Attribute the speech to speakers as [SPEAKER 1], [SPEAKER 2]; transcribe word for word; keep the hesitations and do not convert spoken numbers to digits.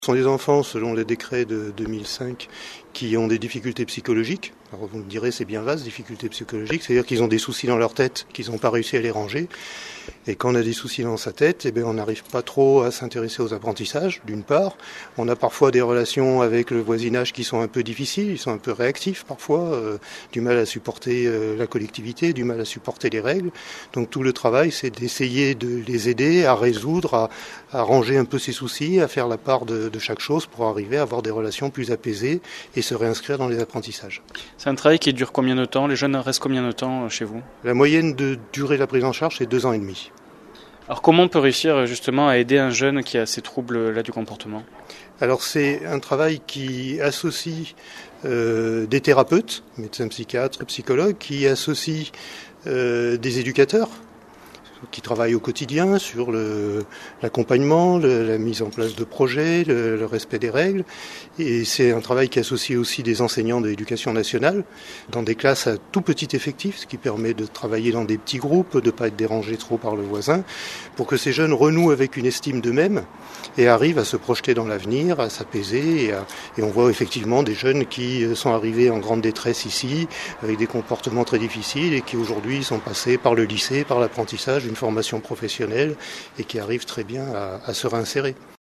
[SPEAKER 1] Ce sont des enfants, selon les décrets de deux mille cinq, qui ont des difficultés psychologiques. Alors vous me direz, c'est bien vaste, difficultés psychologiques, c'est-à-dire qu'ils ont des soucis dans leur tête, qu'ils n'ont pas réussi à les ranger. Et quand on a des soucis dans sa tête, eh bien, on n'arrive pas trop à s'intéresser aux apprentissages, d'une part. On a parfois des relations avec le voisinage qui sont un peu difficiles, ils sont un peu réactifs parfois, euh, du mal à supporter euh, la collectivité, du mal à supporter les règles. Donc tout le travail, c'est d'essayer de les aider à résoudre, à, à ranger un peu ces soucis, à faire la part de, de chaque chose pour arriver à avoir des relations plus apaisées et se réinscrire dans les apprentissages.
[SPEAKER 2] C'est un travail qui dure combien de temps? Les jeunes restent combien de temps chez vous?
[SPEAKER 1] La moyenne de durée de la prise en charge, c'est deux ans et demi.
[SPEAKER 2] Alors comment on peut réussir justement à aider un jeune qui a ces troubles-là du comportement?
[SPEAKER 1] Alors c'est un travail qui associe euh, des thérapeutes, médecins psychiatres, psychologues, qui associe euh, des éducateurs qui travaillent au quotidien sur le, l'accompagnement, le, la mise en place de projets, le, le respect des règles. Et c'est un travail qui associe aussi des enseignants de l'éducation nationale dans des classes à tout petit effectif, ce qui permet de travailler dans des petits groupes, de ne pas être dérangé trop par le voisin, pour que ces jeunes renouent avec une estime d'eux-mêmes et arrivent à se projeter dans l'avenir, à s'apaiser. Et, à, et on voit effectivement des jeunes qui sont arrivés en grande détresse ici, avec des comportements très difficiles et qui aujourd'hui sont passés par le lycée, par l'apprentissage, une formation professionnelle et qui arrivent très bien à, à se réinsérer.